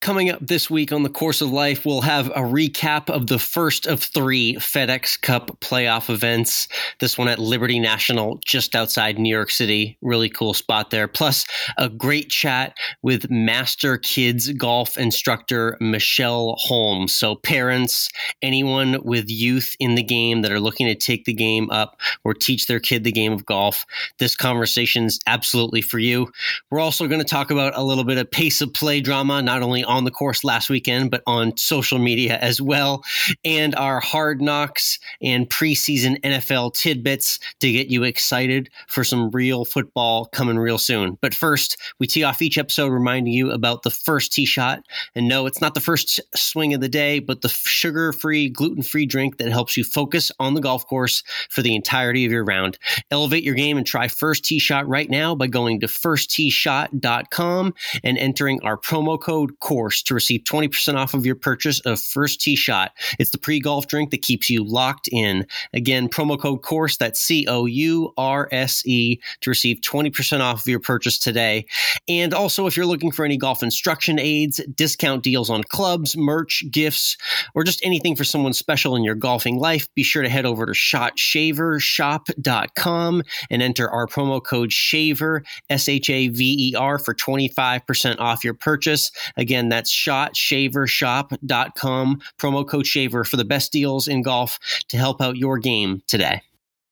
Coming up this week on the Course of Life, we'll have a recap of the first of 3 FedEx Cup playoff events. This one at Liberty National, just outside New York City. Really cool spot there. Plus, a great chat with Master Kids golf instructor Michelle Holmes. So parents, anyone with youth in the game that are looking to take the game up or teach their kid the game of golf, this conversation's absolutely for you. We're also going to talk about a little bit of pace of play drama, not only on the course last weekend, but on social media as well, and our Hard Knocks and preseason NFL tidbits to get you excited for some real football coming real soon. But first, we tee off each episode reminding you about the first tee shot. And no, it's not the first swing of the day, but the sugar-free, gluten-free drink that helps you focus on the golf course for the entirety of your round. Elevate your game and try First Tee Shot right now by going to firstteeshot.com and entering our promo code COURSE to receive 20% off of your purchase of First Tee Shot. It's the pre-golf drink that keeps you locked in. Again, promo code COURSE, that's COURSE, to receive 20% off of your purchase today. And also, if you're looking for any golf instruction aids, discount deals on clubs, merch, gifts, or just anything for someone special in your golfing life, be sure to head over to ShotShaverShop.com and enter our promo code SHAVER, SHAVER, for 25% off your purchase. Again, that's ShotShaverShop.com, promo code SHAVER for the best deals in golf to help out your game today.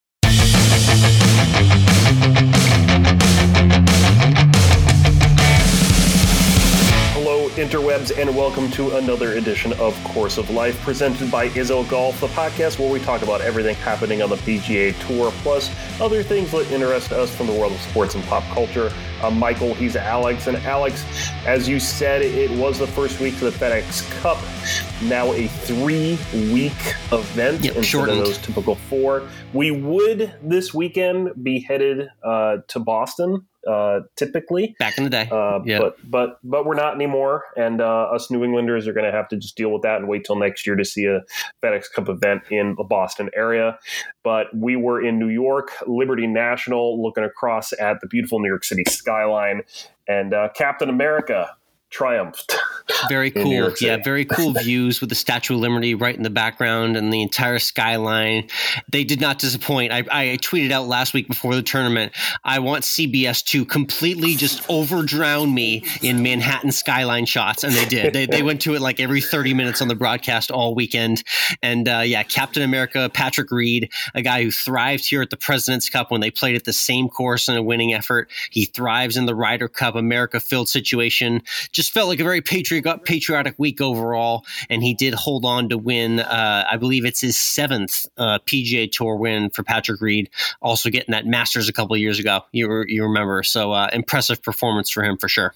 Hello, interwebs, and welcome to another edition of Course of Life, presented by Izzo Golf, the podcast where we talk about everything happening on the PGA Tour, plus other things that interest us from the world of sports and pop culture. I'm Michael, he's Alex, and Alex, as you said, it was the first week of the FedEx Cup, now a 3-week event instead of those typical 4. We would this weekend be headed to Boston, typically back in the day, but we're not anymore, and us New Englanders are going to have to just deal with that and wait till next year to see a FedEx Cup event in the Boston area. But we were in New York, Liberty National, looking across at the beautiful New York City skyline, and Captain America triumphed. Very cool. Yeah, very cool views with the Statue of Liberty right in the background and the entire skyline. They did not disappoint. I tweeted out last week before the tournament, I want CBS to completely just overdrown me in Manhattan skyline shots, and they did. They went to it like every 30 minutes on the broadcast all weekend. And Captain America, Patrick Reed, a guy who thrived here at the President's Cup when they played at the same course in a winning effort. He thrives in the Ryder Cup America-filled situation. Just felt like a very patriotic week overall, and he did hold on to win. I believe it's his 7th PGA Tour win for Patrick Reed, also getting that Masters a couple of years ago. You remember. So impressive performance for him for sure.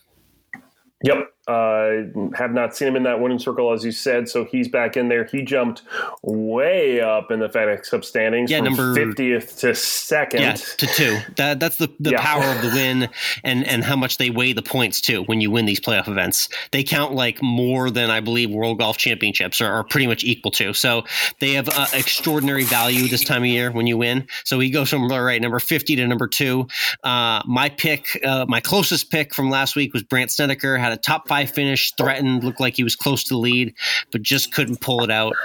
Yep. Have not seen him in that winning circle, as you said, so he's back in there. He jumped way up in the FedEx Cup standings from number 50th to 2nd. Yeah, to 2. That's the power of the win and how much they weigh the points, too, when you win these playoff events. They count like more than, I believe, World Golf Championships are pretty much equal to. So they have extraordinary value this time of year when you win. So he goes from number 50 to number 2. My closest pick from last week was Brandt Snedeker, had a top 5 finish, threatened, looked like he was close to the lead, but just couldn't pull it out.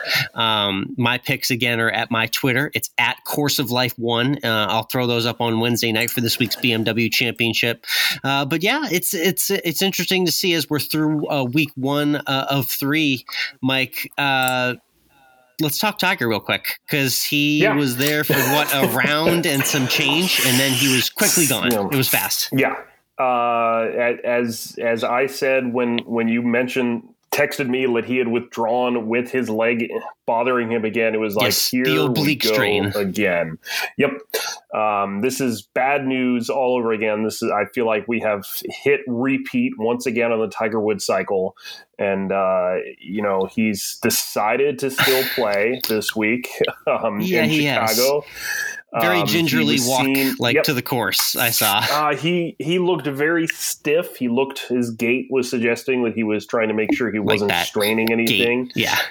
My picks, again, are at my Twitter. It's at Course of Life 1. I'll throw those up on Wednesday night for this week's BMW Championship. But yeah, it's interesting to see as we're through week 1 of 3, Mike. Let's talk Tiger real quick, because he was there for a round and some change, and then he was quickly gone. It was fast. Yeah. As I said when you texted me that he had withdrawn with his leg bothering him again, it was like, here the oblique we go strain again. Yep. This is bad news all over again. I feel like we have hit repeat once again on the Tiger Woods cycle. And, he's decided to still play this week in Chicago. Very gingerly walk yep. to the course. I saw. He looked very stiff. His gait was suggesting that he was trying to make sure he wasn't straining anything. Gait. Yeah.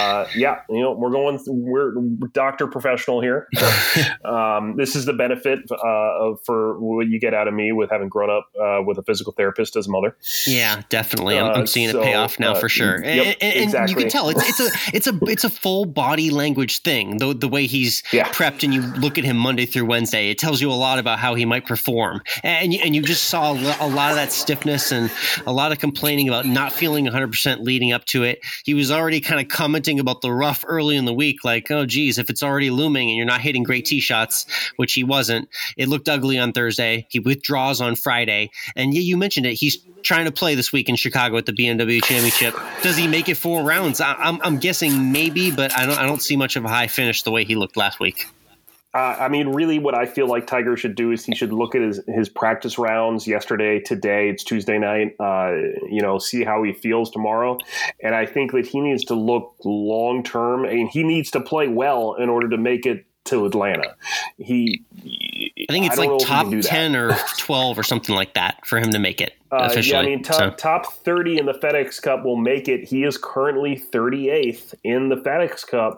We're doctor professional here. This is the benefit for what you get out of me with having grown up with a physical therapist as a mother. Yeah, definitely. I'm seeing it pay off now for sure. Yep, and exactly. You can tell it's a full body language thing. The way he's prepped, and you look at him Monday through Wednesday, it tells you a lot about how he might perform. And you just saw a lot of that stiffness and a lot of complaining about not feeling 100% leading up to it. He was already kind of commenting about the rough early in the week, like, oh, geez, if it's already looming and you're not hitting great tee shots, which he wasn't, it looked ugly on Thursday. He withdraws on Friday. And you mentioned it. He's trying to play this week in Chicago at the BMW Championship. Does he make it 4 rounds? I'm guessing maybe, but I don't see much of a high finish the way he looked last week. Really what I feel like Tiger should do is he should look at his practice rounds yesterday, today, it's Tuesday night, see how he feels tomorrow. And I think that he needs to look long-term. I mean, he needs to play well in order to make it to Atlanta. I think it's like top 10 or 12 or something like that for him to make it officially. Top 30 in the FedEx Cup will make it. He is currently 38th in the FedEx Cup.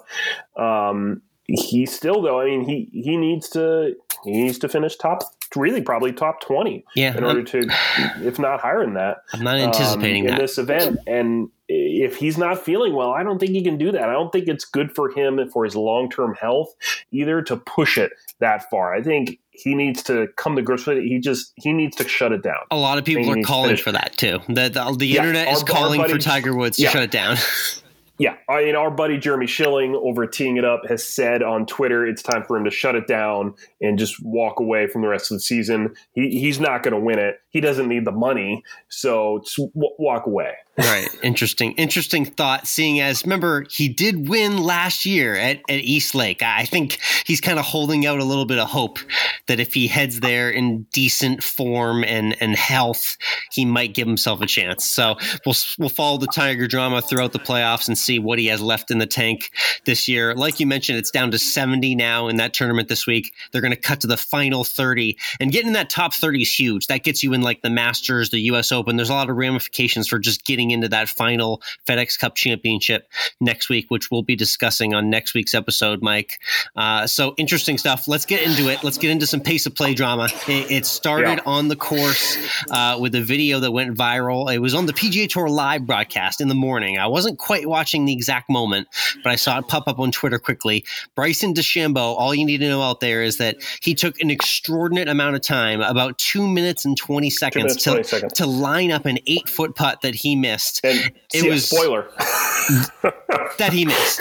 He's still though. I mean, he needs to finish probably top 20 in order to, if not higher than that. I'm not anticipating in that this event. And if he's not feeling well, I don't think he can do that. I don't think it's good for him and for his long-term health either to push it that far. I think he needs to come to grips with it. He needs to shut it down. A lot of people are calling for that too. The internet is calling for Tiger Woods to shut it down. Yeah, our buddy Jeremy Schilling over at Teeing It Up has said on Twitter it's time for him to shut it down and just walk away from the rest of the season. He's not going to win it. He doesn't need the money, so just walk away. Right. Interesting thought, seeing as, remember, he did win last year at East Lake. I think he's kind of holding out a little bit of hope that if he heads there in decent form and health, he might give himself a chance. So we'll follow the Tiger drama throughout the playoffs and see what he has left in the tank this year. Like you mentioned, it's down to 70 now in that tournament this week. They're going to cut to the final 30, and getting in that top 30 is huge. That gets you in like the Masters, the U.S. Open. There's a lot of ramifications for just getting into that final FedEx Cup championship next week, which we'll be discussing on next week's episode, Mike. So interesting stuff. Let's get into it. Let's get into some pace of play drama. It started on the course with a video that went viral. It was on the PGA Tour live broadcast in the morning. I wasn't quite watching the exact moment, but I saw it pop up on Twitter quickly. Bryson DeChambeau, all you need to know out there is that he took an extraordinary amount of time, about 2 minutes and 20 seconds, to line up an 8-foot putt that he missed. And it was spoiler that he missed.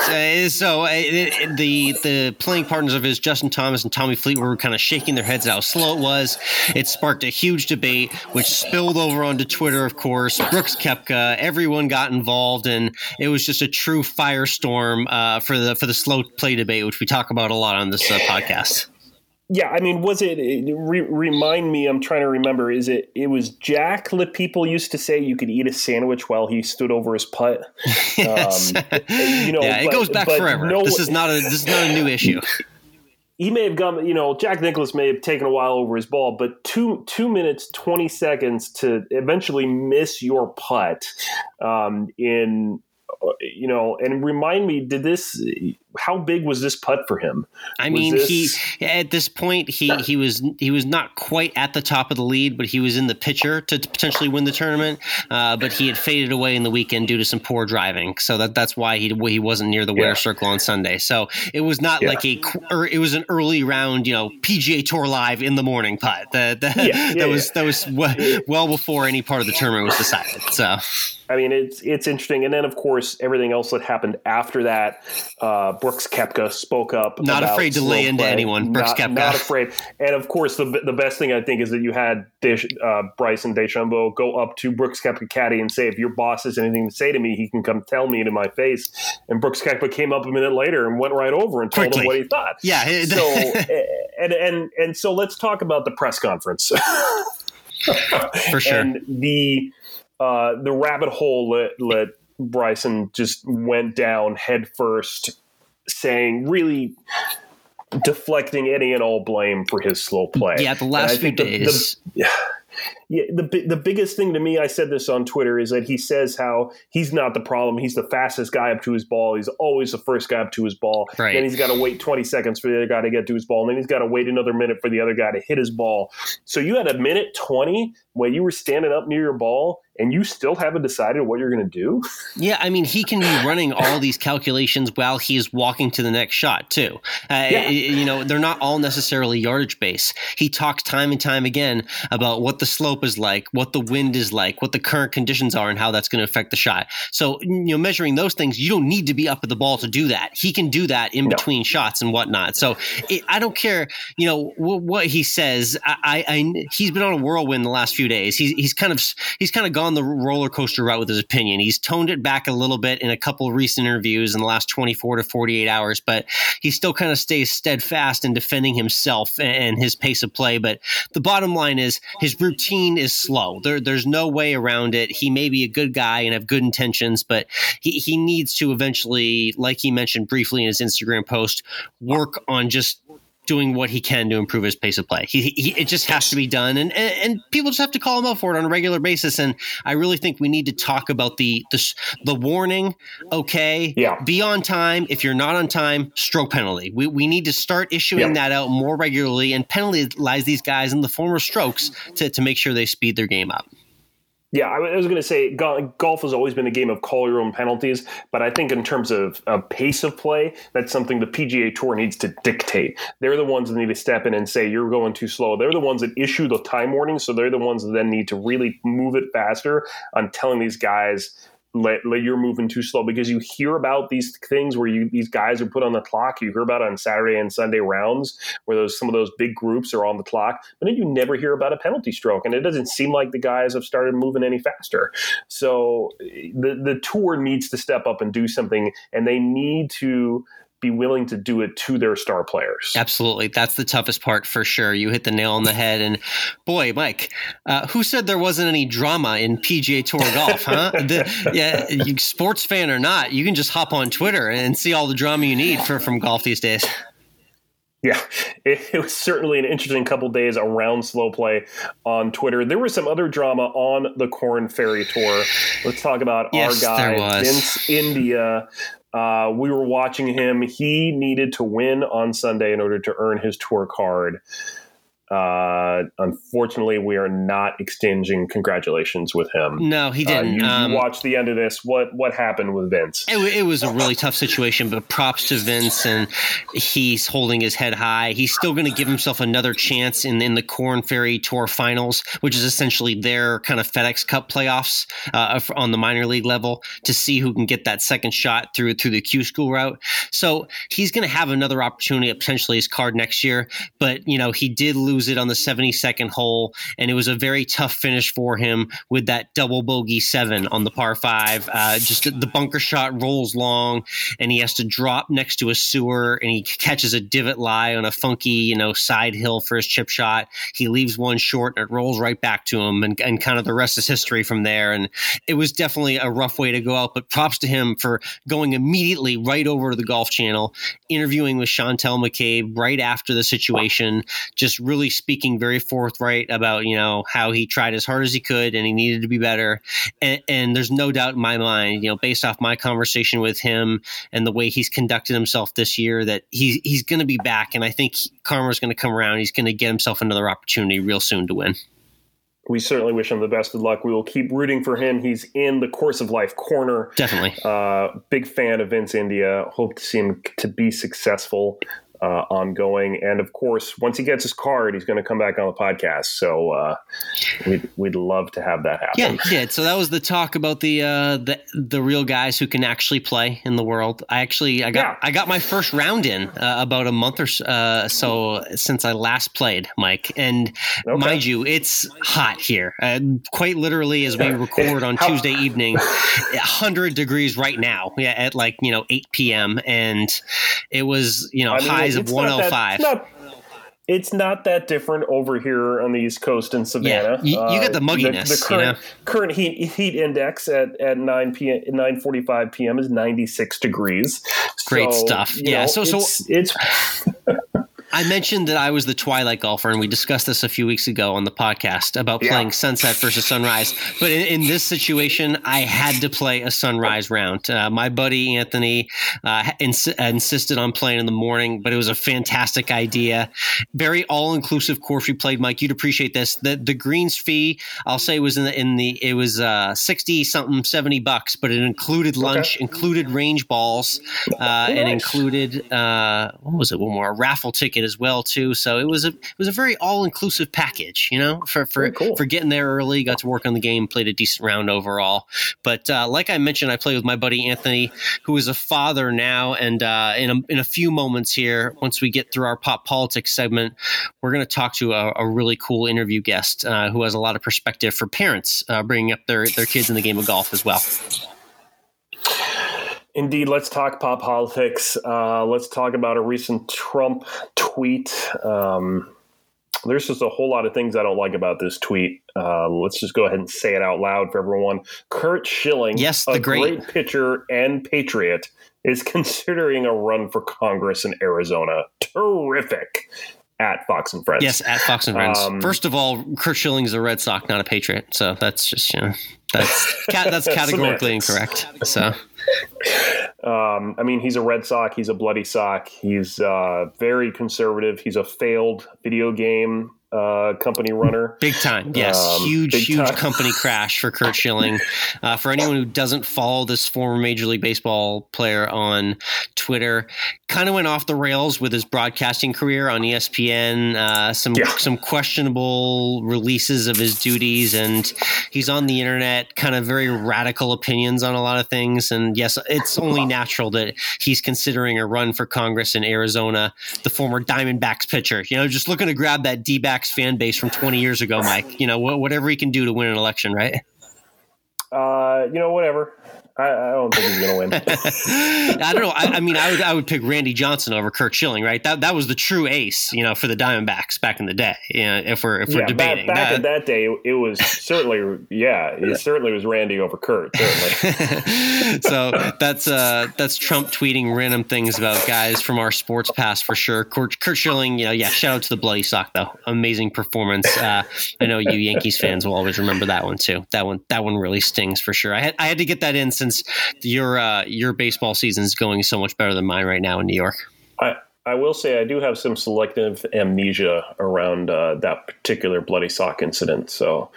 The playing partners of his, Justin Thomas and Tommy Fleetwood, were kind of shaking their heads at how slow it was. It sparked a huge debate, which spilled over onto Twitter, of course. Brooks Koepka, everyone got involved, and it was just a true firestorm for the slow play debate, which we talk about a lot on this podcast. Yeah, I mean, was it remind me, I'm trying to remember, it was Jack that people used to say you could eat a sandwich while he stood over his putt? Yes. It goes back forever. This is not a new issue. He may have gone, Jack Nicklaus may have taken a while over his ball, but 2 minutes, 20 seconds to eventually miss your putt and remind me, how big was this putt for him? I mean, at this point, he was not quite at the top of the lead, but he was in the picture to potentially win the tournament. But he had faded away in the weekend due to some poor driving, so that's why he wasn't near the winner's circle on Sunday. So it was not like it was an early round, PGA Tour Live in the morning putt. That was well before any part of the tournament was decided. So. I mean, it's interesting. And then, of course, everything else that happened after that, Brooks Koepka spoke up. Not afraid to lay into anyone, Brooks Koepka. Not afraid. And, of course, the best thing I think is that you had Bryson DeChambeau go up to Brooks Koepka caddy and say, if your boss has anything to say to me, he can come tell me to my face. And Brooks Koepka came up a minute later and went right over and told him what he thought. Yeah. So, and so let's talk about the press conference. For sure. And the rabbit hole that Bryson just went down head first, saying really deflecting any and all blame for his slow play. Yeah, the last few days. The biggest thing to me, I said this on Twitter, is that he says how he's not the problem. He's the fastest guy up to his ball. He's always the first guy up to his ball. Right. Then he's got to wait 20 seconds for the other guy to get to his ball. And then he's got to wait another minute for the other guy to hit his ball. So you had a minute 20 when you were standing up near your ball and you still haven't decided what you're going to do? Yeah, I mean, he can be running all these calculations while he is walking to the next shot, too. They're not all necessarily yardage based. He talks time and time again about what the slope is like, what the wind is like, what the current conditions are, and how that's going to affect the shot. So, measuring those things, you don't need to be up at the ball to do that. He can do that in between shots and whatnot. So I don't care, what he says. He's been on a whirlwind the last few days. He's kind of gone the roller coaster route with his opinion. He's toned it back a little bit in a couple of recent interviews in the last 24 to 48 hours, but he still kind of stays steadfast in defending himself and his pace of play. But the bottom line is his routine is slow. There's no way around it. He may be a good guy and have good intentions, but he needs to eventually, like he mentioned briefly in his Instagram post, work on just doing what he can to improve his pace of play. It just has to be done, and people just have to call him up for it on a regular basis. And I really think we need to talk about the warning. Okay, be on time. If you're not on time, stroke penalty. We need to start issuing that out more regularly and penalize these guys in the form of strokes to make sure they speed their game up. Yeah, I was going to say golf has always been a game of call your own penalties, but I think in terms of pace of play, that's something the PGA Tour needs to dictate. They're the ones that need to step in and say, you're going too slow. They're the ones that issue the time warning, so they're the ones that then need to really move it faster on telling these guys, you're moving too slow, because you hear about these things where these guys are put on the clock. You hear about it on Saturday and Sunday rounds where some of those big groups are on the clock, but then you never hear about a penalty stroke, and it doesn't seem like the guys have started moving any faster. So the tour needs to step up and do something, and they need to be willing to do it to their star players. Absolutely. That's the toughest part for sure. You hit the nail on the head. And boy, Mike, who said there wasn't any drama in PGA Tour golf, huh? You sports fan or not, you can just hop on Twitter and see all the drama you need from golf these days. Yeah, it was certainly an interesting couple days around slow play on Twitter. There was some other drama on the Korn Ferry Tour. Let's talk about our guy, Vince India. We were watching him. He needed to win on Sunday in order to earn his tour card. Unfortunately, we are not exchanging congratulations with him. No, he didn't. You watched the end of this. What happened with Vince? It was a really tough situation, but props to Vince, and he's holding his head high. He's still going to give himself another chance in the Korn Ferry Tour Finals, which is essentially their kind of FedEx Cup playoffs on the minor league level, to see who can get that second shot through the Q School route. So he's going to have another opportunity at potentially his card next year, but he did lose it on the 72nd hole, and it was a very tough finish for him with that double bogey 7 on the par 5. Just the bunker shot rolls long, and he has to drop next to a sewer, and he catches a divot lie on a funky, side hill for his chip shot. He leaves one short, and it rolls right back to him, and kind of the rest is history from there. And it was definitely a rough way to go out, but props to him for going immediately right over to the Golf Channel, interviewing with Chantel McCabe right after the situation, just really speaking very forthright about, how he tried as hard as he could and he needed to be better. And there's no doubt in my mind, based off my conversation with him and the way he's conducted himself this year, that he's going to be back. And I think karma's going to come around. He's going to get himself another opportunity real soon to win. We certainly wish him the best of luck. We will keep rooting for him. He's in the Course of Life corner. Definitely. Big fan of Vince India. Hope to see him to be successful ongoing. And of course, once he gets his card, he's going to come back on the podcast. So we'd love to have that happen. Yeah, he did. So that was the talk about the real guys who can actually play in the world. I got my first round in about a month or so since I last played, Mike. And mind you, it's hot here. Quite literally, as we record on Tuesday evening, 100 degrees right now. Yeah, at 8 p.m. And it was highs of 105. It's not that different over here on the East Coast in Savannah. Yeah, you got the mugginess. The current heat index at 9:45 p.m. is 96 degrees. Great stuff. Yeah. So it's I mentioned that I was the twilight golfer, and we discussed this a few weeks ago on the podcast about playing sunset versus sunrise. But in this situation, I had to play a sunrise round. My buddy Anthony insisted on playing in the morning, but it was a fantastic idea. Very all-inclusive course we played, Mike. You'd appreciate this. The greens fee, I'll say, was it was 60 something, $70, but it included lunch, included range balls, and included what was it? One more, a raffle ticket as well too. So it was a very all-inclusive package, for getting there early. Got to work on the game, played a decent round overall. But like I mentioned, I played with my buddy Anthony, who is a father now, and in a few moments here, once we get through our pop politics segment, we're going to talk to a really cool interview guest who has a lot of perspective for parents bringing up their kids in the game of golf as well. Indeed, let's talk pop politics. Let's talk about a recent Trump tweet. There's just a whole lot of things I don't like about this tweet. Let's just go ahead and say it out loud for everyone. Curt Schilling, a great pitcher and patriot, is considering a run for Congress in Arizona. Terrific. At Fox and Friends. Yes, at Fox and Friends. First of all, Curt Schilling is a Red Sox, not a Patriot. So that's just, that's categorically incorrect. So, he's a Red Sox. He's a bloody sock. He's very conservative. He's a failed video game company runner. Big time. Yes. Huge company crash for Curt Schilling. For anyone who doesn't follow this former Major League Baseball player on Twitter, kind of went off the rails with his broadcasting career on ESPN, some questionable releases of his duties, and he's on the internet, kind of very radical opinions on a lot of things. And yes, it's only natural that he's considering a run for Congress in Arizona, the former Diamondbacks pitcher, just looking to grab that D-backs fan base from 20 years ago, Mike. Whatever he can do to win an election, right? Whatever. I don't think he's going to win. I don't know. I would pick Randy Johnson over Curt Schilling, right? That was the true ace, for the Diamondbacks back in the day. If we're debating. Back in that day, it was certainly, it certainly was Randy over Curt. Certainly. So that's Trump tweeting random things about guys from our sports past for sure. Curt Schilling, shout out to the bloody sock though. Amazing performance. I know you Yankees fans will always remember that one too. That one really stings for sure. I had to get that in since your baseball season is going so much better than mine right now in New York. I will say I do have some selective amnesia around that particular bloody sock incident, so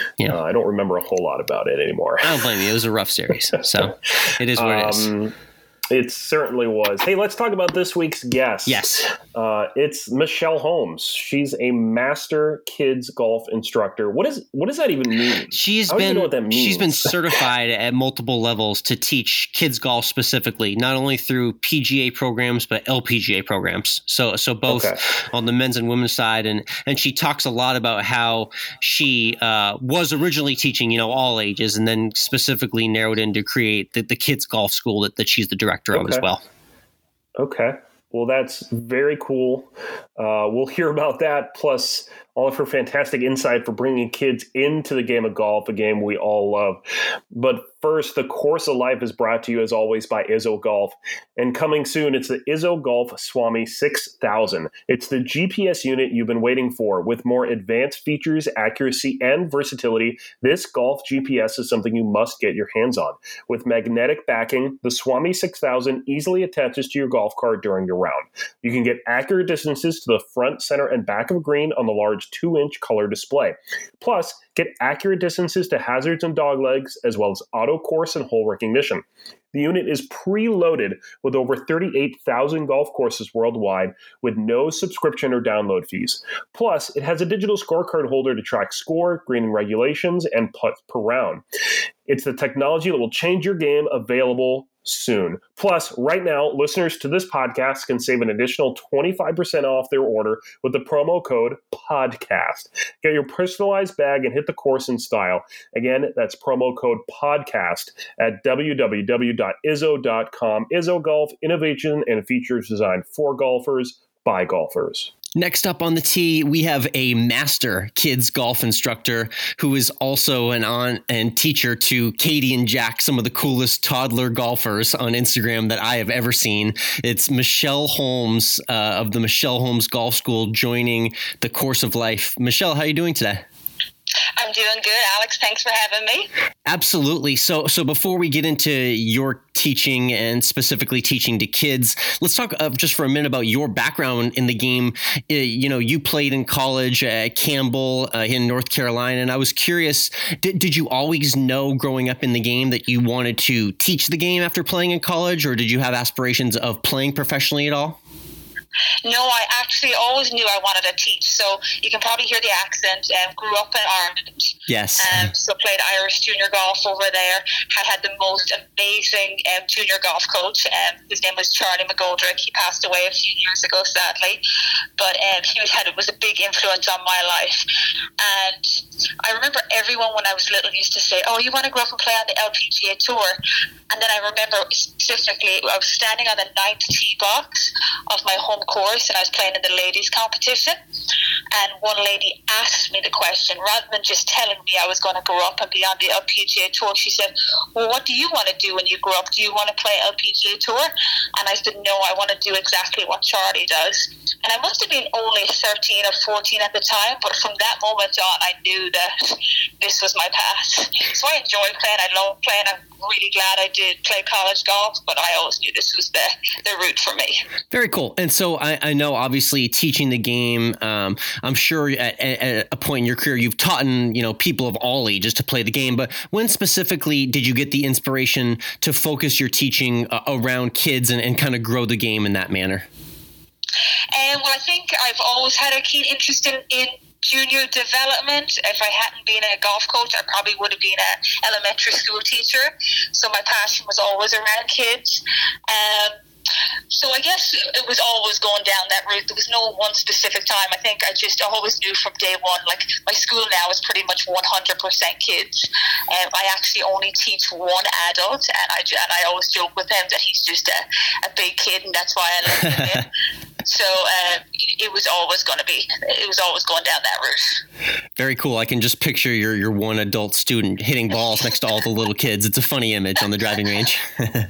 I don't remember a whole lot about it anymore. I don't blame you. It was a rough series, so it is what it is. It certainly was. Hey, let's talk about this week's guest. Yes. It's Michelle Holmes. She's a master kids golf instructor. What does that even mean? I don't even know what that means. She's been certified at multiple levels to teach kids golf specifically, not only through PGA programs, but LPGA programs. So both on the men's and women's side. And she talks a lot about how she was originally teaching, all ages, and then specifically narrowed in to create the kids golf school that she's the director of as well. Okay. Well, that's very cool. We'll hear about that, plus all of her fantastic insight for bringing kids into the game of golf, a game we all love. But first, the Course of Life is brought to you, as always, by Izzo Golf. And coming soon, it's the Izzo Golf Swami 6000. It's the GPS unit you've been waiting for. With more advanced features, accuracy, and versatility, this golf GPS is something you must get your hands on. With magnetic backing, the Swami 6000 easily attaches to your golf cart during your round. You can get accurate distances to the front, center, and back of a green on the large 2-inch color display. Plus, get accurate distances to hazards and doglegs, as well as auto course and hole recognition. The unit is preloaded with over 38,000 golf courses worldwide with no subscription or download fees. Plus, it has a digital scorecard holder to track score, greening regulations, and putts per round. It's the technology that will change your game, available soon. Plus, right now, listeners to this podcast can save an additional 25% off their order with the promo code PODCAST. Get your personalized bag and hit the course in style. Again, that's promo code PODCAST at www.izzo.com. Izzo Golf, innovation and features designed for golfers by golfers. Next up on the tee, we have a master kids golf instructor who is also an on and teacher to Katie and Jack, some of the coolest toddler golfers on Instagram that I have ever seen. It's Michelle Holmes of the Michelle Holmes Golf School joining the Course of Life. Michelle, how are you doing today? I'm doing good, Alex. Thanks for having me. Absolutely. So before we get into your teaching and specifically teaching to kids, let's talk just for a minute about your background in the game. You played in college at Campbell in North Carolina, and I was curious, did you always know growing up in the game that you wanted to teach the game after playing in college, or did you have aspirations of playing professionally at all? No, I actually always knew I wanted to teach. So you can probably hear the accent. Grew up in Ireland. Yes. So played Irish junior golf over there. Had the most amazing junior golf coach. His name was Charlie McGoldrick. He passed away a few years ago, sadly. But he was a big influence on my life. And I remember everyone when I was little used to say, "Oh, you want to grow up and play on the LPGA Tour?" And then I remember specifically, I was standing on the 9th tee box of my home course, and I was playing in the ladies' competition. And one lady asked me the question, rather than just telling me I was going to grow up and be on the LPGA Tour. She said, "Well, what do you want to do when you grow up? Do you want to play LPGA Tour?" And I said, "No, I want to do exactly what Charlie does." And I must have been only 13 or 14 at the time, but from that moment on, I knew that this was my path. So I enjoy playing. I love playing. I'm really glad I did play college golf, but I always knew this was the route for me. Very cool. And so I know, obviously, teaching the game, I'm sure at a point in your career, you've taught people of all ages to play the game. But when specifically did you get the inspiration to focus your teaching around kids and kind of grow the game in that manner? Well, I think I've always had a keen interest in junior development. If I hadn't been a golf coach, I probably would have been an elementary school teacher. So my passion was always around kids. So I guess it was always going down that route. There was no one specific time. I think I always knew from day one, like my school now is pretty much 100% kids. I actually only teach one adult, and I always joke with him that he's just a big kid, and that's why I love him. So it was always going down that route. Very cool. I can just picture your one adult student hitting balls next to all the little kids. It's a funny image on the driving range.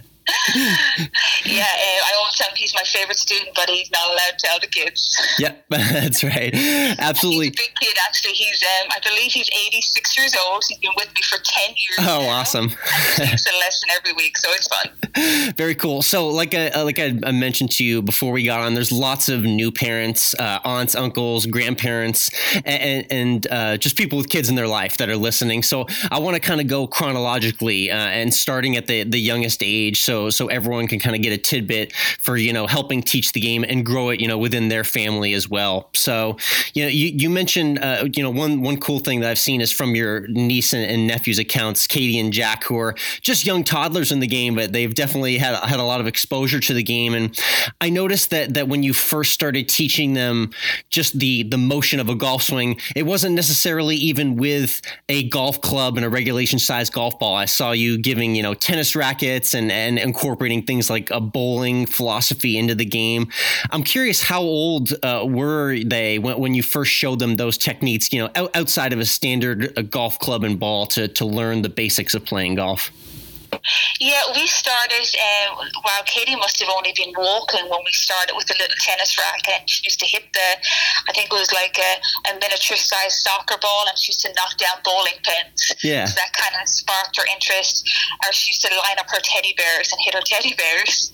Yeah, I always tell him he's my favorite student, but he's not allowed to tell the kids. Yep, that's right. Absolutely. He's a big kid, actually. He's, I believe he's 86 years old. He's been with me for 10 years. Oh, now. awesome. And he takes a lesson every week, so it's fun. Very cool. So like I mentioned to you before we got on, there's lots of new parents, aunts, uncles, grandparents, and just people with kids in their life that are listening. So I want to kind of go chronologically and starting at the youngest age. So everyone can kind of get a tidbit for, helping teach the game and grow it, within their family as well. So, you mentioned, one cool thing that I've seen is from your niece and nephew's accounts, Katie and Jack, who are just young toddlers in the game, but they've definitely had a lot of exposure to the game. And I noticed that when you first started teaching them just the motion of a golf swing, it wasn't necessarily even with a golf club and a regulation size golf ball. I saw you giving, tennis rackets and incorporating things like a bowling philosophy into the game. I'm curious, how old were they when you first showed them those techniques, outside of a standard golf club and ball to learn the basics of playing golf? Yeah, we started, Katie must have only been walking when we started with a little tennis racket. She used to hit I think it was like a miniature-sized soccer ball, and she used to knock down bowling pins. Yeah. So that kind of sparked her interest. Or she used to line up her teddy bears and hit her teddy bears.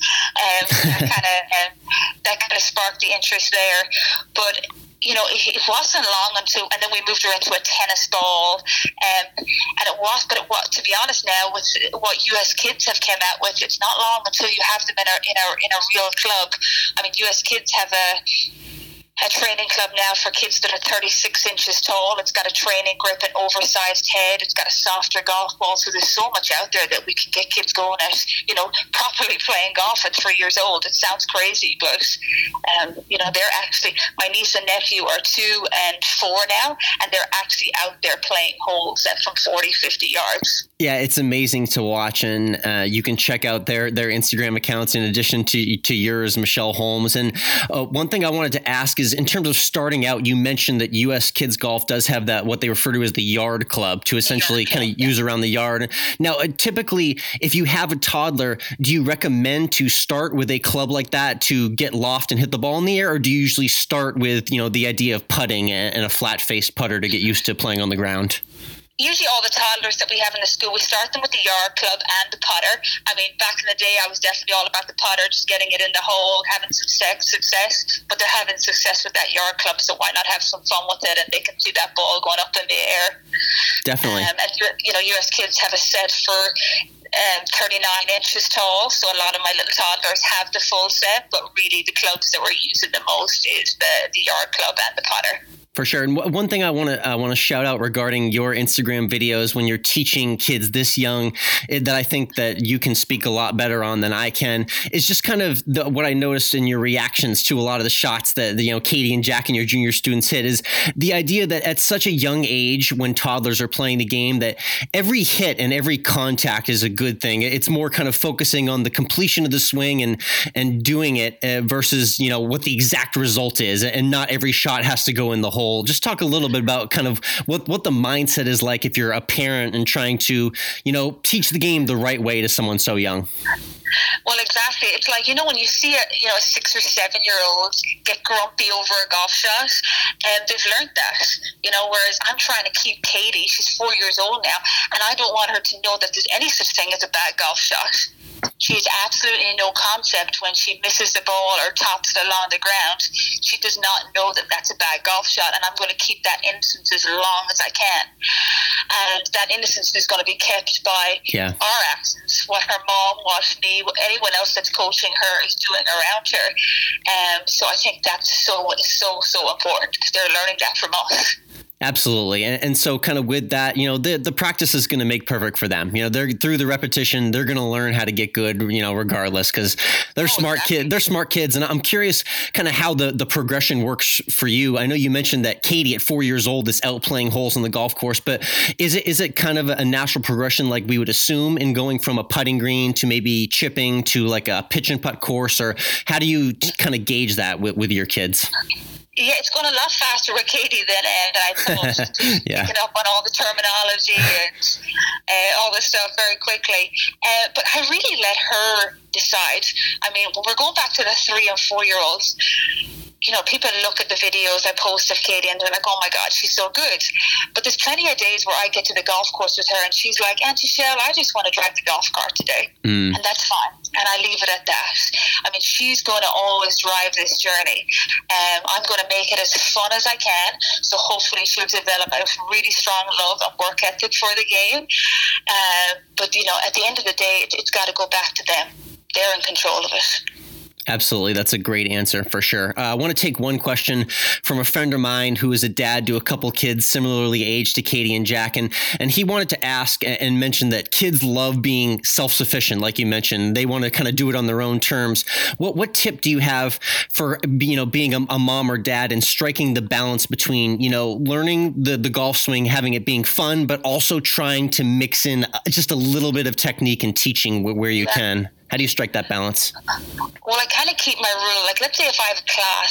That kind of sparked the interest there. But it wasn't long until, and then we moved her into a tennis ball, and to be honest now, with what US Kids have come out with, it's not long until you have them in a real club. I mean, US Kids have a training club now for kids that are 36 inches tall. It's got a training grip, an oversized head. It's got a softer golf ball. So there's so much out there that we can get kids going at, properly playing golf at 3 years old. It sounds crazy, but, they're actually, my niece and nephew are 2 and 4 now, and they're actually out there playing holes from 40, 50 yards. Yeah, it's amazing to watch, and you can check out their Instagram accounts in addition to yours, Michelle Holmes. And one thing I wanted to ask is in terms of starting out, you mentioned that U.S. Kids Golf does have that, what they refer to as the yard club, to essentially kind of use around the yard. Now, typically, if you have a toddler, do you recommend to start with a club like that to get loft and hit the ball in the air? Or do you usually start with, the idea of putting and a flat-faced putter to get used to playing on the ground? Usually all the toddlers that we have in the school, we start them with the yard club and the putter. I mean, back in the day, I was definitely all about the putter, just getting it in the hole, having some success. But they're having success with that yard club, so why not have some fun with it? And they can see that ball going up in the air. Definitely. And US Kids have a set for 39 inches tall, so a lot of my little toddlers have the full set, but really the clubs that we're using the most is the yard club and the putter. For sure. And one thing I want to shout out regarding your Instagram videos when you're teaching kids this young, that I think that you can speak a lot better on than I can, is just kind of what I noticed in your reactions to a lot of the shots that Katie and Jack and your junior students hit, is the idea that at such a young age, when toddlers are playing the game, that every hit and every contact is a good thing. It's more kind of focusing on the completion of the swing and doing it versus what the exact result is, and not every shot has to go in the hole. Just talk a little bit about kind of what the mindset is like if you're a parent and trying to, teach the game the right way to someone so young. Well, exactly. It's like, when you see a 6 or 7 year old get grumpy over a golf shot, and they've learned that, whereas I'm trying to keep Katie, she's 4 years old now, and I don't want her to know that there's any such thing as a bad golf shot. She has absolutely no concept when she misses the ball or tops it along the ground. She does not know that that's a bad golf shot, and I'm going to keep that innocence as long as I can. And that innocence is going to be kept by our actions, what her mom, what me, what anyone else that's coaching her is doing around her. So I think that's so important, because they're learning that from us. Absolutely. And so kind of with that, the practice is going to make perfect for them. They're through the repetition, they're going to learn how to get good, regardless, because they're smart kids. They're smart kids. And I'm curious kind of how the progression works for you. I know you mentioned that Katie at 4 years old is out playing holes on the golf course, but is it kind of a natural progression like we would assume in going from a putting green to maybe chipping to like a pitch and putt course? Or how do you kind of gauge that with your kids? Yeah, it's going a lot faster with Katie than I thought. Picking up on all the terminology and all this stuff very quickly. But I really let her decide. I mean, when we're going back to the 3 and 4 year olds, people look at the videos I post of Katie and they're like, oh my God, she's so good. But there's plenty of days where I get to the golf course with her and she's like, Auntie Shell, I just want to drive the golf cart today. And that's fine. And I leave it at that. I mean, she's going to always drive this journey. I'm going to make it as fun as I can. So hopefully she'll develop a really strong love and work ethic for the game. But, at the end of the day, it's got to go back to them. They're in control of it. Absolutely. That's a great answer for sure. I want to take one question from a friend of mine who is a dad to a couple kids similarly aged to Katie and Jack. And he wanted to ask and mention that kids love being self-sufficient, like you mentioned. They want to kind of do it on their own terms. What tip do you have for, being a mom or dad and striking the balance between, learning the golf swing, having it being fun, but also trying to mix in just a little bit of technique and teaching where you can? How do you strike that balance? Well, I kind of keep my rule. Like, let's say if I have a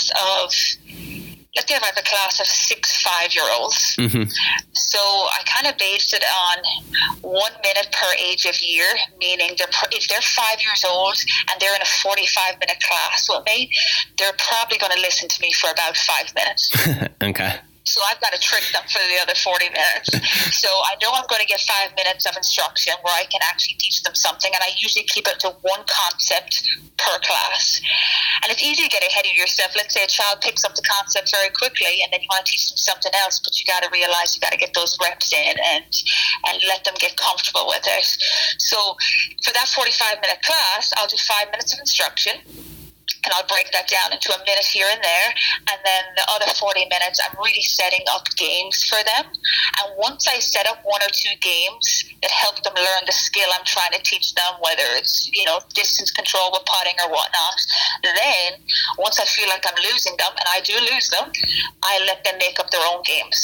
class of 6 5-year-olds. Mm-hmm. So I kind of based it on 1 minute per age of year, meaning if they're 5 years old and they're in a 45-minute class with me, they're probably going to listen to me for about 5 minutes. Okay. So I've got to trick them for the other 40 minutes. So I know I'm going to get 5 minutes of instruction where I can actually teach them something, and I usually keep it to one concept per class. And it's easy to get ahead of yourself. Let's say a child picks up the concept very quickly, and then you want to teach them something else, but you got to realize you got to get those reps in and let them get comfortable with it. So for that 45-minute class, I'll do 5 minutes of instruction. And I'll break that down into a minute here and there. And then the other 40 minutes, I'm really setting up games for them. And once I set up 1 or 2 games that help them learn the skill I'm trying to teach them, whether it's, distance control with putting or whatnot, then once I feel like I'm losing them, and I do lose them, I let them make up their own games.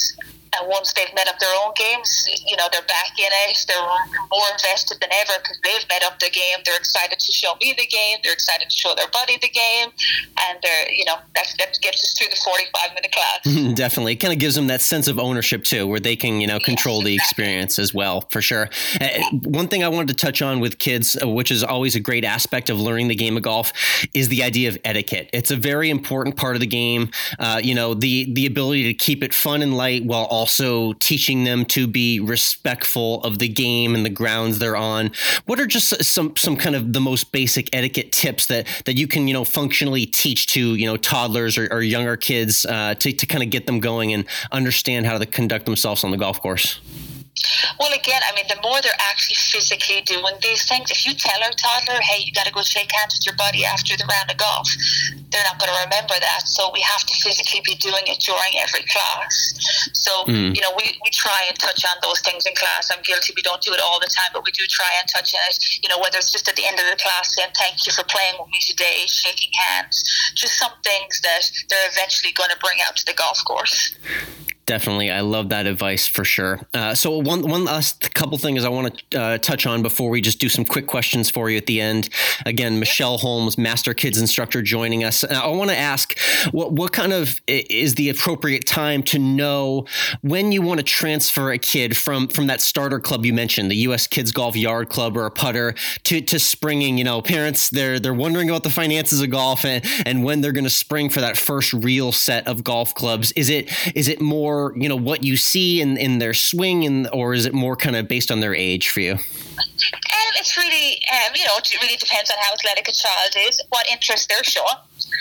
And once they've made up their own games, they're back in it. They're more invested than ever because they've made up their game. They're excited to show me the game. They're excited to show their buddy the game. And that gets us through the 45-minute class. Definitely. It kind of gives them that sense of ownership too, where they can, control the experience as well, for sure. One thing I wanted to touch on with kids, which is always a great aspect of learning the game of golf, is the idea of etiquette. It's a very important part of the game. The ability to keep it fun and light while also teaching them to be respectful of the game and the grounds they're on. What are just some kind of the most basic etiquette tips that you can, functionally teach to, toddlers or younger kids to kind of get them going and understand how to conduct themselves on the golf course? Well, again, the more they're actually physically doing these things, if you tell a toddler, hey, you got to go shake hands with your buddy after the round of golf, they're not going to remember that. So we have to physically be doing it during every class. So, we try and touch on those things in class. I'm guilty. We don't do it all the time, but we do try and touch on it, whether it's just at the end of the class saying, thank you for playing with me today, shaking hands, just some things that they're eventually going to bring out to the golf course. Definitely. I love that advice for sure. So one last couple things I want to touch on before we just do some quick questions for you at the end. Again, Michelle Holmes, Master Kids Instructor, joining us. I want to ask, what kind of is the appropriate time to know when you want to transfer a kid from that starter club you mentioned, the U.S. Kids Golf Yard Club or a putter, to springing? Parents, they're wondering about the finances of golf and when they're going to spring for that first real set of golf clubs. Is it more what you see in their swing, or is it more kind of based on their age for you? It's really, it really depends on how athletic a child is, what interest they're showing.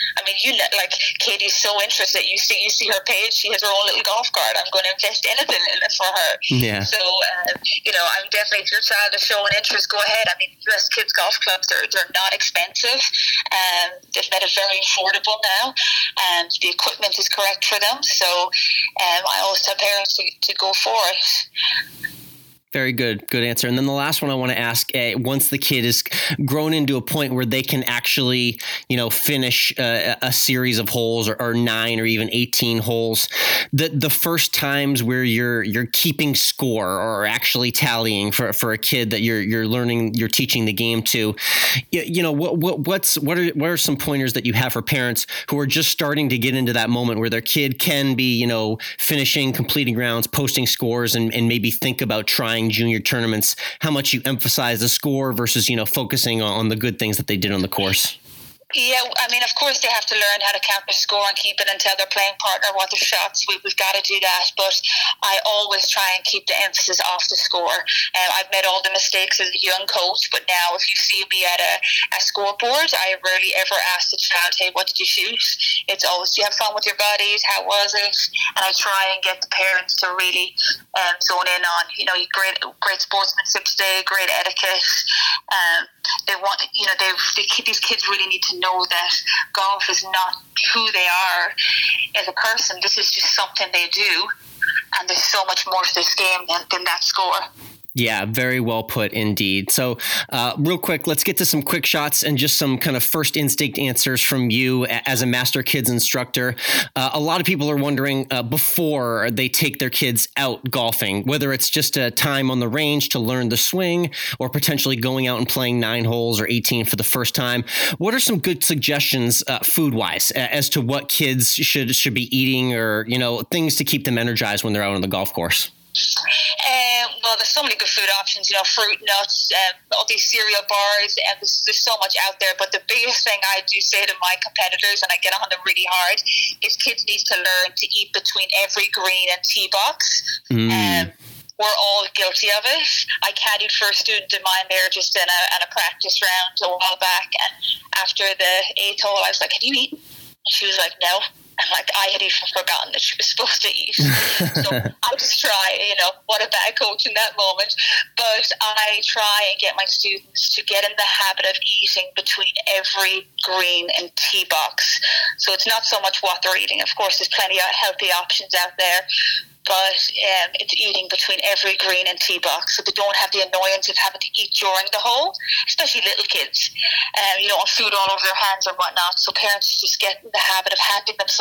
Katie's so interested. You see her page. She has her own little golf cart. I'm going to invest anything in it for her. Yeah. So, I'm definitely, if your child is showing interest, go ahead. U.S. Kids Golf Clubs, they're not expensive. They've made it very affordable now, and the equipment is correct for them. So, I always tell parents to go for it. Very good. Good answer. And then the last one I want to ask, once the kid is grown into a point where they can actually, finish a series of holes or 9 or even 18 holes, the first times where you're keeping score or actually tallying for a kid that you're teaching the game to, what are some pointers that you have for parents who are just starting to get into that moment where their kid can be, finishing, completing rounds, posting scores, and maybe think about trying junior tournaments, how much you emphasize the score versus, focusing on the good things that they did on the course? Yeah, of course they have to learn how to count their score and keep it and tell their playing partner what their shots. We've got to do that, but I always try and keep the emphasis off the score. I've made all the mistakes as a young coach, but now if you see me at a scoreboard, I rarely ever ask the child, hey, what did you shoot? It's always, do you have fun with your buddies? How was it? And I try and get the parents to really zone in on, great sportsmanship today, great etiquette. They want, these kids really need to know that golf is not who they are as a person. This is just something they do, and there's so much more to this game than that score. Yeah, very well put indeed. So real quick, let's get to some quick shots and just some kind of first instinct answers from you as a Master Kids instructor. A lot of people are wondering before they take their kids out golfing, whether it's just a time on the range to learn the swing or potentially going out and playing 9 holes or 18 for the first time. What are some good suggestions food-wise as to what kids should be eating or, things to keep them energized when they're out on the golf course? Well, there's so many good food options, fruit, nuts, all these cereal bars, and there's so much out there. But the biggest thing I do say to my competitors, and I get on them really hard, is kids need to learn to eat between every green and tee box. We're all guilty of it. I caddied for a student of mine there just in a practice round a while back, and after the 8th hole, I was like, "Have you eaten?" And she was like, "No." And I had even forgotten that she was supposed to eat. So I just try, what a bad coach in that moment. But I try and get my students to get in the habit of eating between every green and tee box. So it's not so much what they're eating. Of course, there's plenty of healthy options out there, but it's eating between every green and tee box, so they don't have the annoyance of having to eat during the hole, especially little kids, and food all over their hands or whatnot. So parents should just get in the habit of handing them something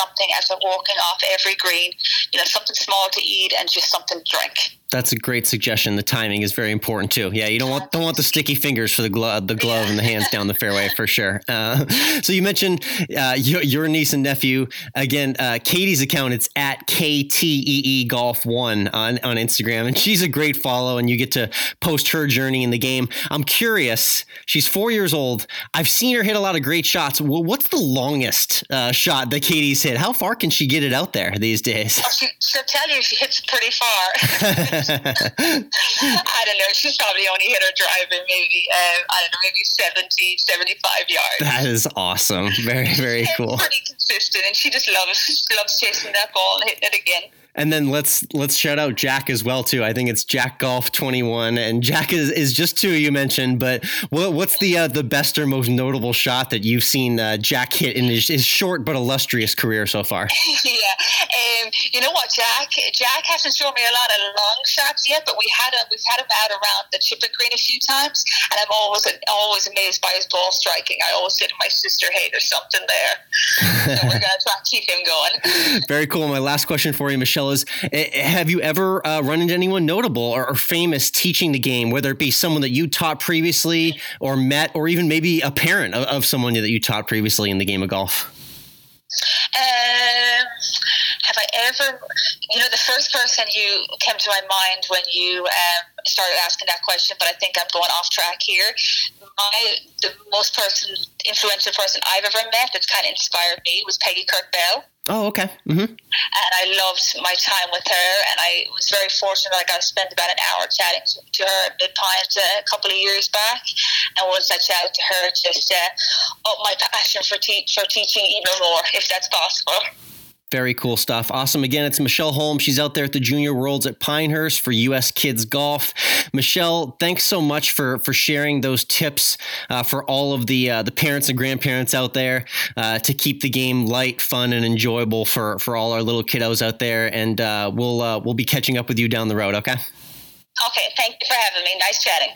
something as they're walking off every green, something small to eat and just something to drink. That's a great suggestion. The timing is very important too. Yeah, you don't want the sticky fingers for the glove and the hands down the fairway for sure. So you mentioned your niece and nephew. Again, Katie's account, it's at KTEE Golf 1 on Instagram, and she's a great follow, and you get to post her journey in the game. I'm curious. She's 4 years old. I've seen her hit a lot of great shots. Well, what's the longest shot that Katie's hit? How far can she get it out there these days? She'll tell you she hits pretty far. I don't know. She's probably only hit her driver maybe, maybe 70, 75 yards. That is awesome. Very, very cool. Pretty consistent, and she just loves chasing that ball and hitting it again. And then let's shout out Jack as well too. I think it's Jack Golf 21, and Jack is just two you mentioned. But what's the best or most notable shot that you've seen Jack hit in his short but illustrious career so far? Yeah, you know what, Jack hasn't shown me a lot of long shots yet, but we've had him out around the chipping green a few times, and I'm always amazed by his ball striking. I always say to my sister, "Hey, there's something there." So we're gonna try to keep him going. Very cool. My last question for you, Michelle, is: have you ever run into anyone notable or famous teaching the game, whether it be someone that you taught previously or met, or even maybe a parent of someone that you taught previously in the game of golf? Have I ever, the first person you came to my mind when you started asking that question, but I think I'm going off track here. The most influential person I've ever met that's kind of inspired me was Peggy Kirk-Bell. Oh, okay. Mm-hmm. And I loved my time with her, and I was very fortunate. I got to spend about an hour chatting to her at Mid-Pines a couple of years back. And once I chatted to her, just up my passion for teaching even more, if that's possible. Very cool stuff. Awesome. Again, it's Michelle Holmes. She's out there at the Junior Worlds at Pinehurst for U.S. Kids Golf. Michelle, thanks so much for sharing those tips for all of the parents and grandparents out there to keep the game light, fun, and enjoyable for all our little kiddos out there. And we'll be catching up with you down the road, okay? Okay. Thank you for having me. Nice chatting.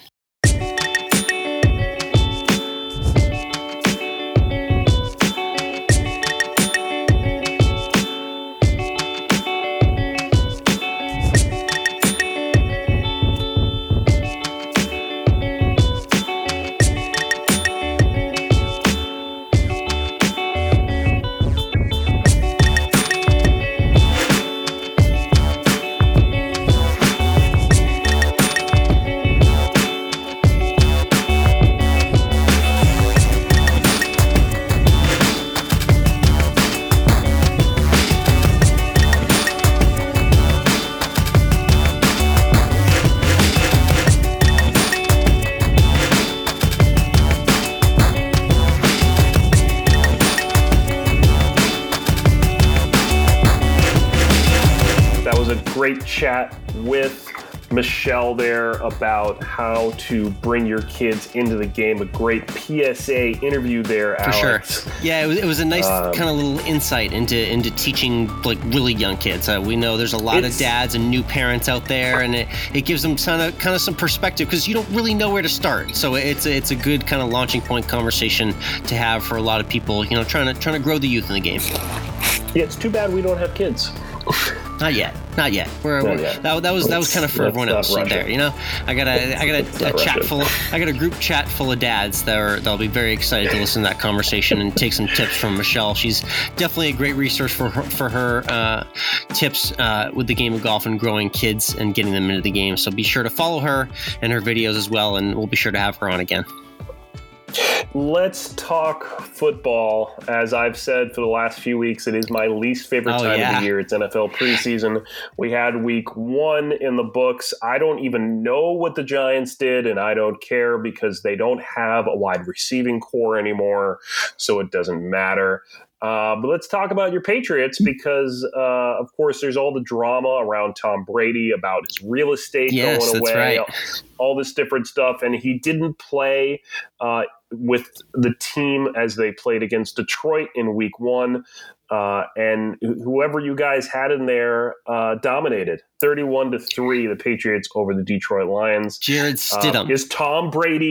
Great chat with Michelle there about how to bring your kids into the game. A great PSA interview there, Alex. For sure. Yeah, it was a nice kind of little insight into teaching like really young kids. We know there's a lot of dads and new parents out there, and it gives them kind of some perspective because you don't really know where to start. So it's a good kind of launching point conversation to have for a lot of people, trying to grow the youth in the game. Yeah, it's too bad we don't have kids. Not yet. That was kind of for everyone else out there. I got a group chat full of dads that'll be very excited to listen to that conversation and take some tips from Michelle. She's definitely a great resource for her tips with the game of golf and growing kids and getting them into the game. So be sure to follow her and her videos as well, and we'll be sure to have her on again. Let's talk football. As I've said for the last few weeks, it is my least favorite time of the year. It's NFL preseason. We had week 1 in the books. I don't even know what the Giants did, and I don't care because they don't have a wide receiving core anymore, so it doesn't matter. But let's talk about your Patriots because, of course, there's all the drama around Tom Brady about his real estate going away, all this different stuff. And he didn't play with the team as they played against Detroit in week 1. And whoever you guys had in there dominated 31-3, the Patriots over the Detroit Lions. Jared Stidham. Is Tom Brady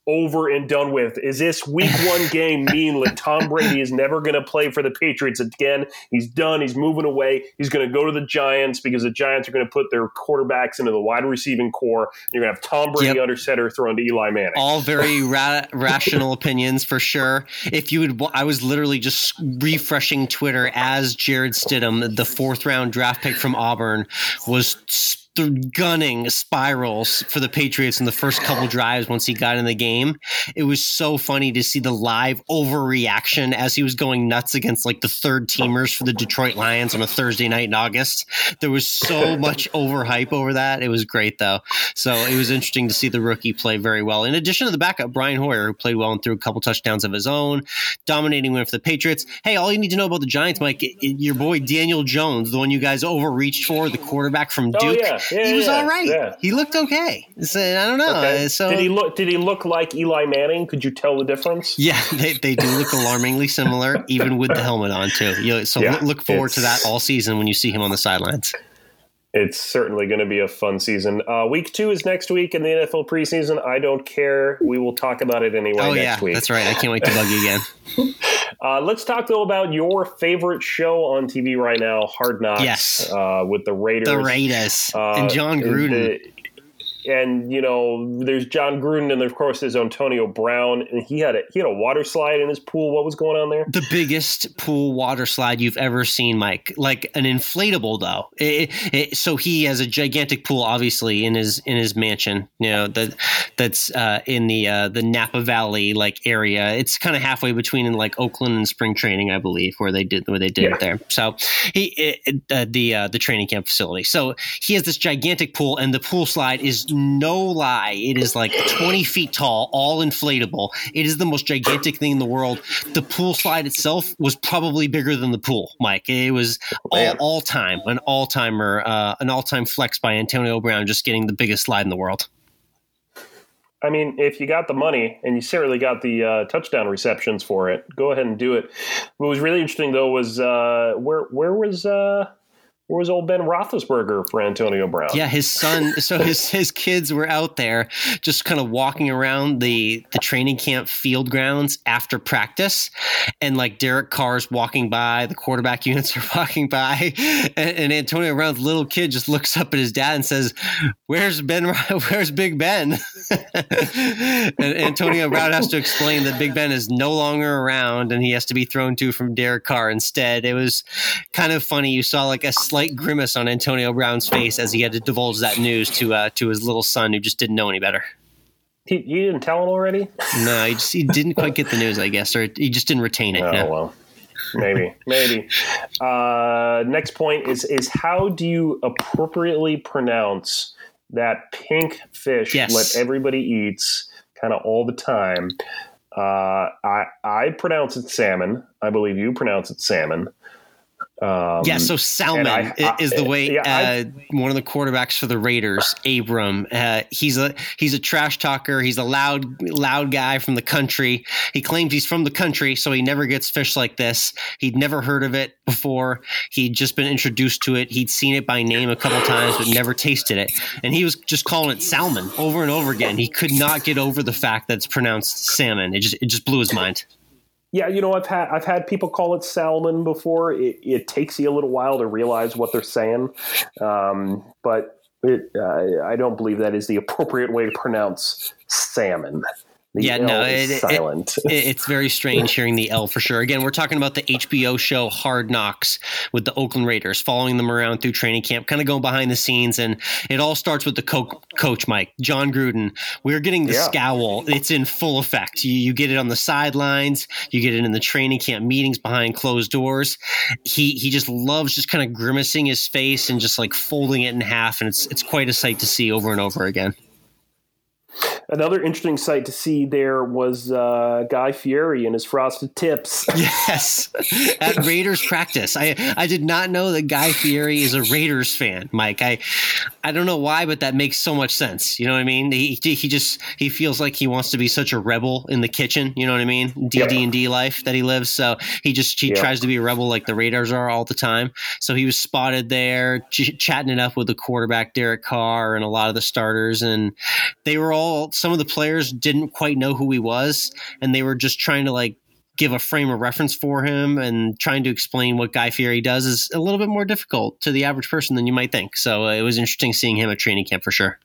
over and done with? Is this week one game mean that Tom Brady is never going to play for the Patriots again? He's done. He's moving away. He's going to go to the Giants because the Giants are going to put their quarterbacks into the wide receiving core. You're going to have Tom Brady under center thrown to Eli Manning. All very rational opinions for sure. If you would, I was literally just refreshing Twitter as Jared Stidham, the 4th round draft pick from Auburn, was gunning spirals for the Patriots in the first couple drives once he got in the game. It was so funny to see the live overreaction as he was going nuts against like the third teamers for the Detroit Lions on a Thursday night in August. There was so much overhype over that. It was great though. So it was interesting to see the rookie play very well. In addition to the backup, Brian Hoyer, who played well and threw a couple touchdowns of his own, dominating win for the Patriots. Hey, all you need to know about the Giants, Mike, your boy Daniel Jones, the one you guys overreached for, the quarterback from Duke. He was all right. Yeah. He looked okay. So, I don't know. Okay. So did he look like Eli Manning? Could you tell the difference? Yeah, they do look alarmingly similar, even with the helmet on too. Look forward to that all season when you see him on the sidelines. It's certainly going to be a fun season. Week 2 is next week in the NFL preseason. I don't care. We will talk about it anyway next week. That's right. I can't wait to bug you again. Let's talk, though, about your favorite show on TV right now, Hard Knocks. Yes. With the Raiders. The Raiders. And John Gruden. And, there's John Gruden, and of course there's Antonio Brown, and he had a water slide in his pool. What was going on there? The biggest pool water slide you've ever seen, Mike. Like an inflatable, though. So he has a gigantic pool, obviously, in his mansion. That's in the Napa Valley area. It's kind of halfway between like Oakland and spring training, I believe, where they did it there. So the training camp facility. So he has this gigantic pool, and the pool slide is no lie. It is like 20 feet tall, all inflatable. It is the most gigantic thing in the world. The pool slide itself was probably bigger than the pool, Mike. It was an all-timer, an all-time flex by Antonio Brown, just getting the biggest slide in the world. I mean, if you got the money and you certainly got the touchdown receptions for it, go ahead and do it. What was really interesting, though, was where was old Ben Roethlisberger for Antonio Brown? Yeah, his son. So his kids were out there just kind of walking around the training camp field grounds after practice, and like Derek Carr's walking by, the quarterback units are walking by, and Antonio Brown's little kid just looks up at his dad and says, "Where's Ben? Where's Big Ben?" And Antonio Brown has to explain that Big Ben is no longer around, and he has to be thrown to from Derek Carr instead. It was kind of funny. You saw like a slight grimace on Antonio Brown's face as he had to divulge that news to his little son, who just didn't know any better. You didn't tell him already? No, he didn't quite get the news, I guess, or he just didn't retain it. Oh, well, maybe. Next point is how do you appropriately pronounce that pink fish that everybody eats kind of all the time? I pronounce it salmon. I believe you pronounce it salmon. So salmon is the way one of the quarterbacks for the Raiders, Abram. He's a trash talker. He's a loud guy from the country. He claims he's from the country, so he never gets fish like this. He'd never heard of it before. He'd just been introduced to it. He'd seen it by name a couple times, but never tasted it. And he was just calling it salmon over and over again. He could not get over the fact that it's pronounced salmon. It just blew his mind. Yeah, I've had people call it salmon before. It takes you a little while to realize what they're saying, but I don't believe that is the appropriate way to pronounce salmon. It's silent. It's very strange hearing the L for sure. Again, we're talking about the HBO show Hard Knocks with the Oakland Raiders, following them around through training camp, kind of going behind the scenes. And it all starts with the coach, Mike, John Gruden. We're getting the scowl. It's in full effect. You get it on the sidelines. You get it in the training camp meetings behind closed doors. He just loves just kind of grimacing his face and just like folding it in half. And it's quite a sight to see over and over again. Another interesting sight to see there was Guy Fieri and his frosted tips. Yes, at Raiders practice. I did not know that Guy Fieri is a Raiders fan, Mike. I don't know why, but that makes so much sense. You know what I mean? He feels like he wants to be such a rebel in the kitchen. You know what I mean? D&D life that he lives. So he tries to be a rebel like the Raiders are all the time. So he was spotted there chatting it up with the quarterback Derek Carr and a lot of the starters, and they were all difficult. Some of the players didn't quite know who he was, and they were just trying to like give a frame of reference for him, and trying to explain what Guy Fieri does is a little bit more difficult to the average person than you might think. So it was interesting seeing him at training camp for sure.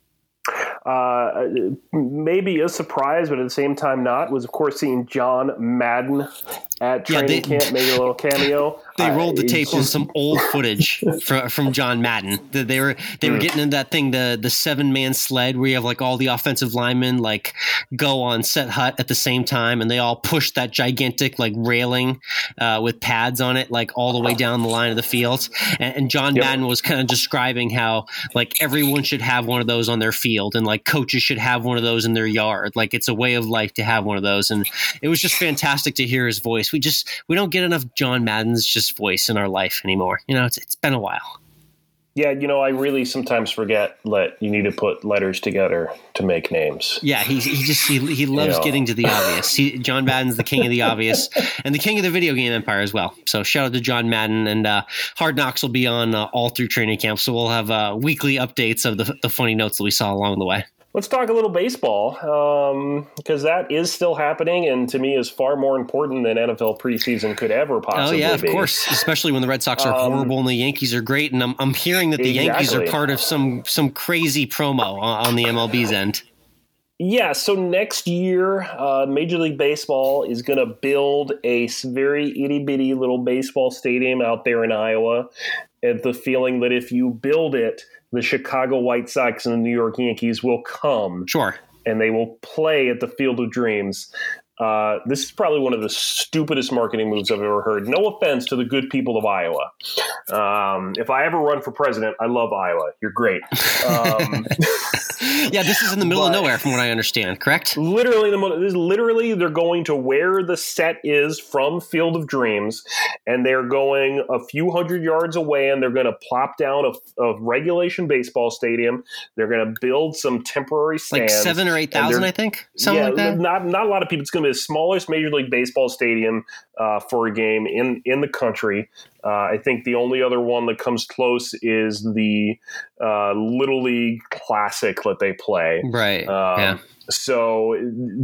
Maybe a surprise, but at the same time not, was of course seeing John Madden at training camp, maybe a little cameo. They rolled the tape on some old footage from John Madden. They were getting into that thing, the 7-man sled where you have like all the offensive linemen like go on set hut at the same time, and they all push that gigantic like railing with pads on it like all the way down the line of the field. And John Madden was kind of describing how like everyone should have one of those on their field, and like coaches should have one of those in their yard. Like it's a way of life to have one of those. And it was just fantastic to hear his voice. We don't get enough John Madden's just voice in our life anymore. You know, it's been a while. Yeah, you know, I really sometimes forget that you need to put letters together to make names. Yeah, he loves getting to the obvious. John Madden's the king of the obvious and the king of the video game empire as well. So shout out to John Madden, and Hard Knocks will be on all through training camp. So we'll have weekly updates of the funny notes that we saw along the way. Let's talk a little baseball, because that is still happening, and to me is far more important than NFL preseason could ever possibly be. Oh yeah, of course, especially when the Red Sox are horrible and the Yankees are great. And I'm hearing that the Yankees are part of some crazy promo on the MLB's end. Yeah, so next year, Major League Baseball is going to build a very itty-bitty little baseball stadium out there in Iowa. And the feeling that if you build it, the Chicago White Sox and the New York Yankees will come. Sure. And they will play at the Field of Dreams. This is probably one of the stupidest marketing moves I've ever heard. No offense to the good people of Iowa. If I ever run for president, I love Iowa. You're great. Yeah, this is in the middle of nowhere, from what I understand, correct? Literally, they're going to where the set is from Field of Dreams, and they're going a few hundred yards away, and they're going to plop down a regulation baseball stadium. They're going to build some temporary stands. Like 7,000 or 8,000, I think? Something like that? Not a lot of people. It's going to be the smallest Major League Baseball stadium for a game in the country. I think the only other one that comes close is the Little League Classic that they play. Right. Yeah. So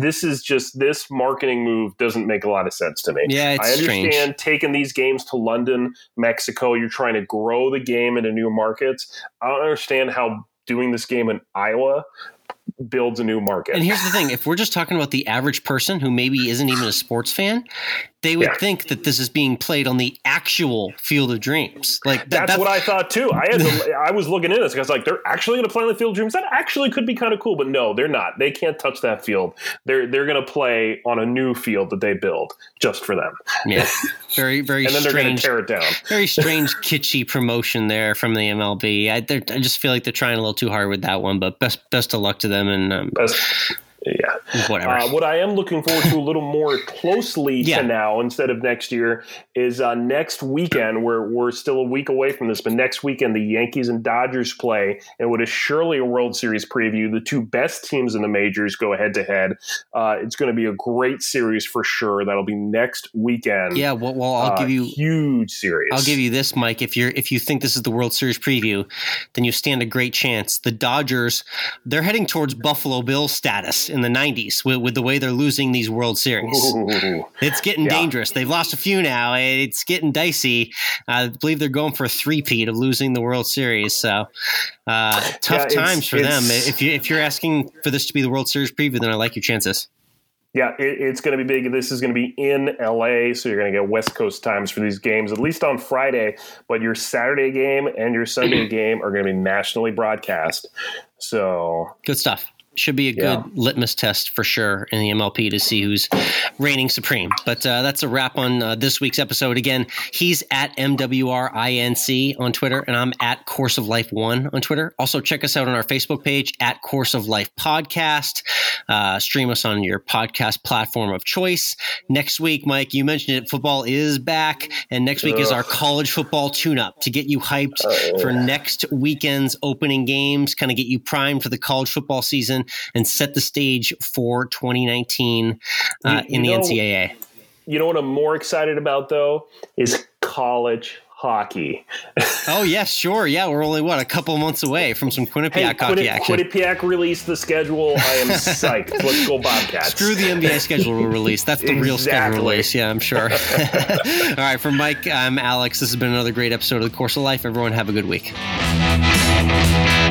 this marketing move doesn't make a lot of sense to me. Yeah, it's strange. strange. Taking these games to London, Mexico, you're trying to grow the game into new markets. I don't understand how doing this game in Iowa builds a new market. And here's the thing. If we're just talking about the average person who maybe isn't even a sports fan, they would think that this is being played on the actual Field of Dreams. Like that's what I thought too. I was looking into this because like they're actually going to play on the Field of Dreams. That actually could be kind of cool, but no, they're not. They can't touch that field. They're going to play on a new field that they build just for them. Yeah, very very. And then strange, they're going to tear it down. Very strange, kitschy promotion there from the MLB. I just feel like they're trying a little too hard with that one. But best of luck to them, and yeah, whatever. What I am looking forward to a little more closely to now instead of next year is next weekend. We're still a week away from this, but next weekend the Yankees and Dodgers play, and what is surely a World Series preview. The two best teams in the majors go head to head. It's going to be a great series for sure. That'll be next weekend. Yeah, well, I'll give you huge series. I'll give you this, Mike. If you think this is the World Series preview, then you stand a great chance. The Dodgers, they're heading towards Buffalo Bills status in the 90s with the way they're losing these World Series. Ooh. It's getting dangerous. They've lost a few now. It's getting dicey. I believe they're going for a three-peat of losing the World Series. So tough times for them. If you're asking for this to be the World Series preview, then I like your chances. Yeah, it's going to be big. This is going to be in LA, so you're going to get West Coast times for these games, at least on Friday. But your Saturday game and your Sunday game are going to be nationally broadcast. So good stuff. Should be a good litmus test for sure in the MLP to see who's reigning supreme. But that's a wrap on this week's episode. Again, he's at MWRINC on Twitter, and I'm at Course of Life 1 on Twitter. Also, check us out on our Facebook page at Course of Life Podcast. Stream us on your podcast platform of choice. Next week, Mike, you mentioned it, football is back, and next week is our college football tune-up to get you hyped for next weekend's opening games, kind of get you primed for the college football season, and set the stage for 2019 in the NCAA. You know what I'm more excited about, though, is college hockey. Oh, yes, sure. Yeah, we're only, a couple months away from some Quinnipiac hockey action. Quinnipiac released the schedule. I am psyched. Let's go Bobcats. Screw the NBA schedule release. That's the real schedule release. Yeah, I'm sure. All right, from Mike, I'm Alex. This has been another great episode of The Course of Life. Everyone have a good week.